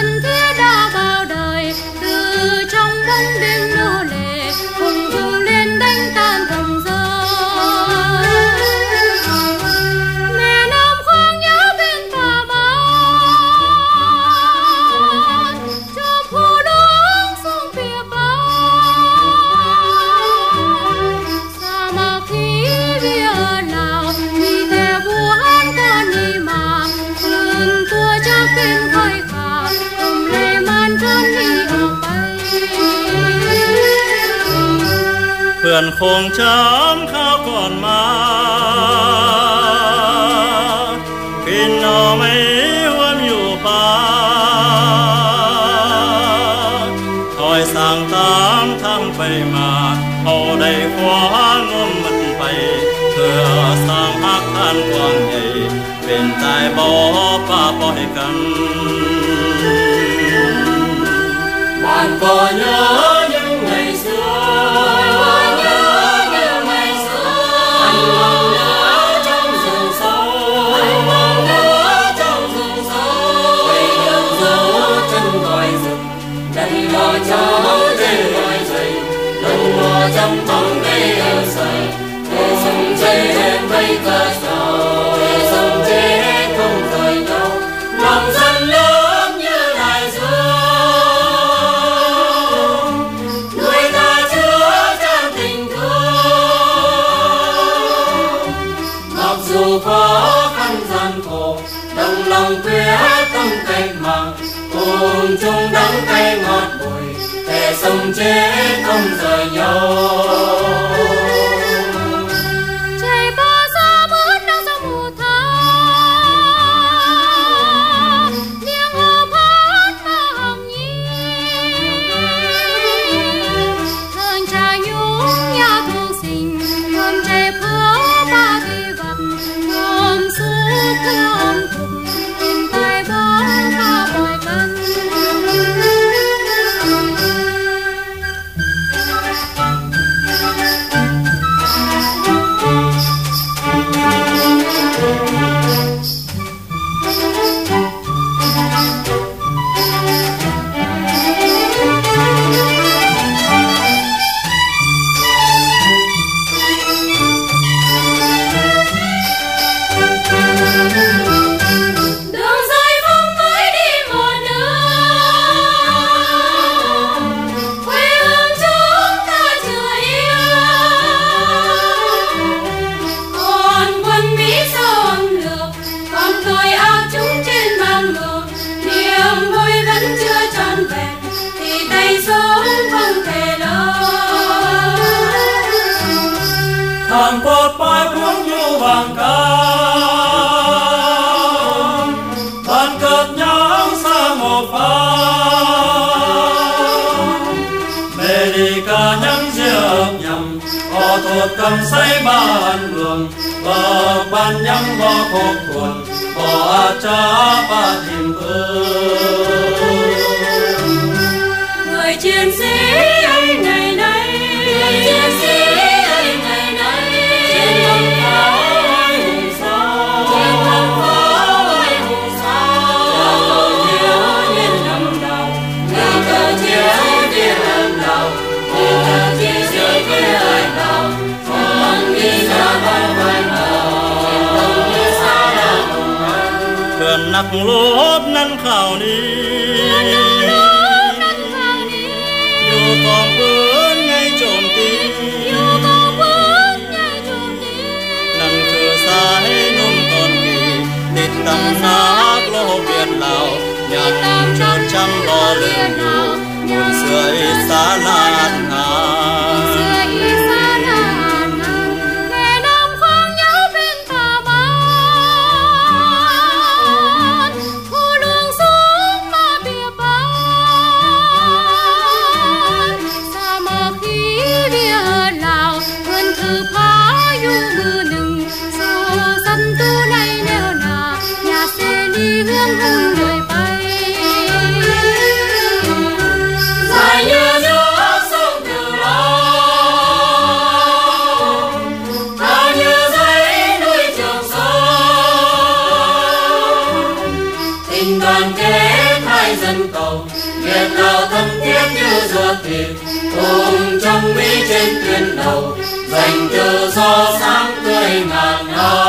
thân thiết đã bao đời, từ trong bóng đêm nô lệ cùng vươn lên đánh tan thầm giờ. Mẹ Nam khoang nhớ bên Tà Mát, cho phù đóng sông phía Bắc. Sa mạc khí bia Lào vì theo vua hát con đi mà phương tua chắc bên khơi khả cùng lệ man trốn đi ở bay. เพื่อนคงช้ำข้าวก่อนมากินหน่อไม่หวมอยู่ป่าคอยสั่งตามทางไปมาเอาได้คว้างมมันไปเพื่อสร้างฮักท่านกว้างใหญ่เป็นตายบ่ป้าปล่อยกันบ้านก็เยอะยังไงเสือ trong bóng đêm ở sợi, để sông chết mây cờ sầu, để sông chết không rời đâu, lòng dân lớn như đại dương, nuôi ta chứa chan tình thương. Mặc dù khó khăn gian khổ, đồng lòng quyết tâm cách mạng, cùng chung đắng cay ngọt bùi. Để sông chết không rời nhau. Trời bao xa mướt đang trong mùa tháng, tiếng hò hát và hồng nhi. Thường trà nhúng nhà thương sinh, gồm trẻ phố ba kỳ vật, gồm suốt gồm thùng, tìm tay bó và bòi cân. Thằng cột bãi cuốn nhu vàng cao, bàn cợt nhang xa một pha. Mẹ đi cả nhang diệp nhầm, họ thuộc cầm say bàn đường, bờ bàn nhang bò khúc cuộn, bò cha ba tìm thương. Người chiến sĩ ấy ngày nay, người chiến sĩ ấy ngày nay, trên con phố ơi hùng sao, trên con phố ơi hùng sao. Nhà cờ chiếu nhiên nằm đầu, nhà cờ chiếu nhiên nằm đầu, nhà cờ chiếu nhiên nằm đầu, con đi ra bao hoài đầu, trên tông như xa đã hùng mạnh. เพื่อนนักลบนั้นข่าวนี้ อยู่กองปืนไงโจมตี นั่นคือสายนุ่มตอนปีติดตำนักโลกเวียดลาวยังจดจำรอเรื่องอยู่บนเสื้ออิสาลานงาน Mẹ Nam khoang nhớ bên Tà Mát, khu đường xuống mà bia bán. Sa mạc khí bia Lào vươn thử phá dung mưa nừng, dù sân tu này neo nà nhà xe đi hương hùng đời bay. Dài như nước sông Cửu Long, cao như dãy núi Trường Sơn, tình đoàn kết. hai dân tộc Việt Lào thân thiết như ruột thịt, cùng trong Mỹ trên tuyến đầu giành tự do sáng tươi ngàn năm.